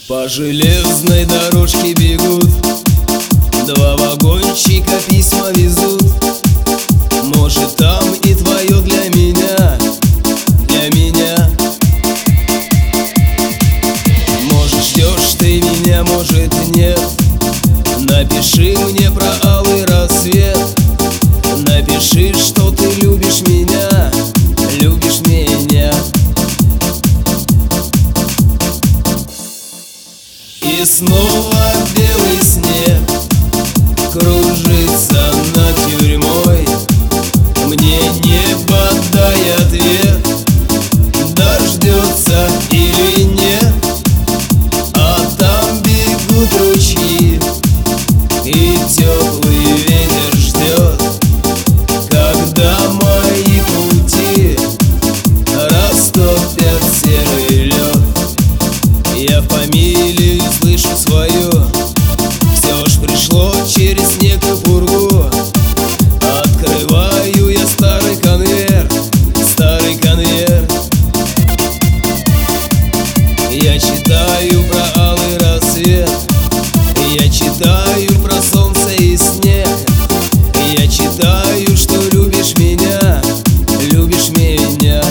По железной дорожке бегут два вагончика, письма везут. Может, там и твое для меня, для меня. Может, ждешь ты меня, может, нет. Напиши мне про алый рассвет. Напиши, что ты любишь меня, любишь меня. И снова белый снег кружится над тюрьмой. Мне небо дай ответ, дождется или нет. А там бегут ручьи, и теплый ветер ждет, когда мои пути растопят серый лед. Я фамилию слышу свою, все ж пришло через снег и пургу. Открываю я старый конверт, старый конверт. Я читаю про алый рассвет, я читаю про солнце и снег. Я читаю, что любишь меня, любишь меня.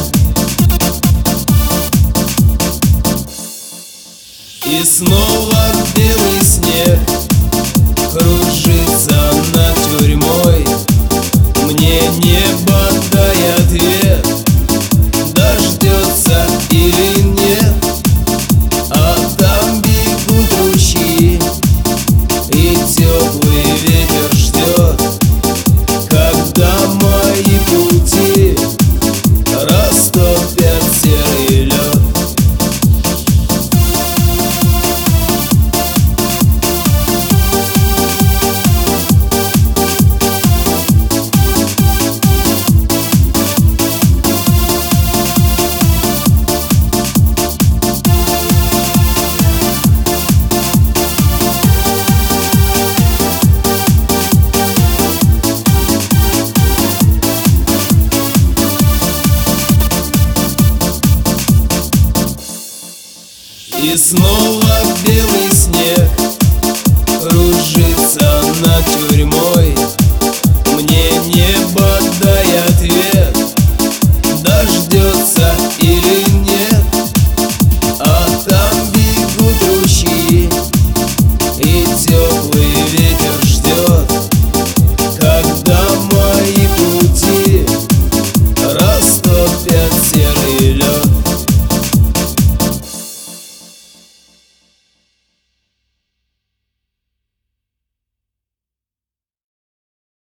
И снова белый снег кружится над тюрьмой. Мне небо дай ответ, дождется или нет. А там бегут ручьи, и теплый ветер ждет, когда мои пути растопят серый лед. И снова белый снег